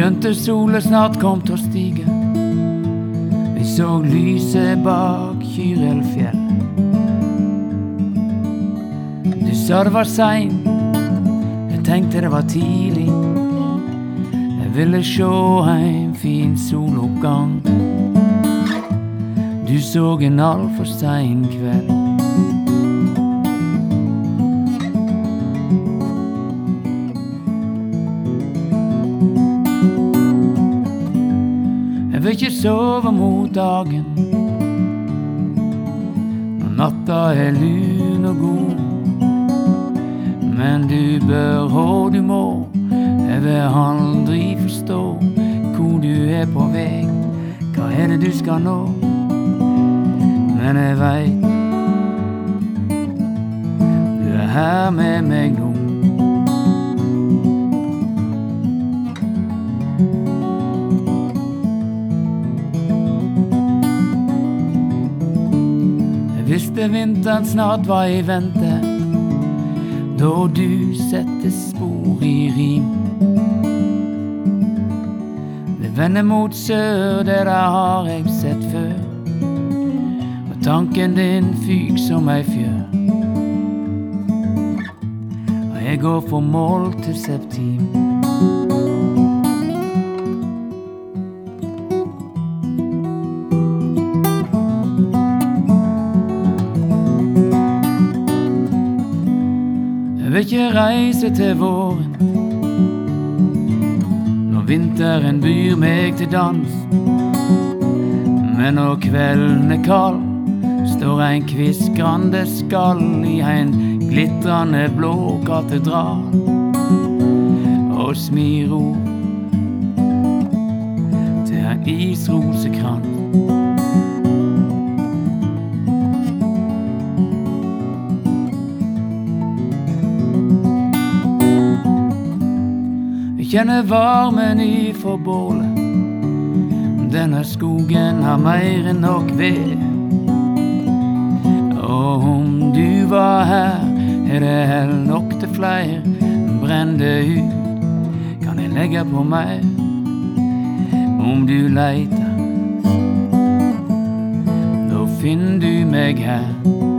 skjønte solen snart kom til å stige. Vi så lyset bak Kyrelfjell. Du sa det var sent, jeg tenkte det var tidlig. Jeg ville se en fin soloppgang. Du så en alt for sen kveld. Jeg vil ikke sove mot dagen når natta lun og god. Men du bør og du må, jeg vil aldri forstå hvor du på vei, hva det du skal nå. Men jeg vet du her med meg nå. Jeg visste vinteren snart var i vente, da du sette spor i rim. Det vender mot sør, det der har jeg sett før. Og tanken din fyg som ei fjør. Og jeg går for mål til septim. Jeg vil ikke reise til våren når vinteren byr meg til dans. Men når kvelden kald, står en kviskrande skall i en glitrande blå katedral og smir ord til en isrosekrans. Kjenner varmen i for bålet. Denne skogen har mer enn nok ved. Og om du var her, det heller nok til flere. Brende ut, kan jeg legge på mer. Om du leiter, da finner du meg her.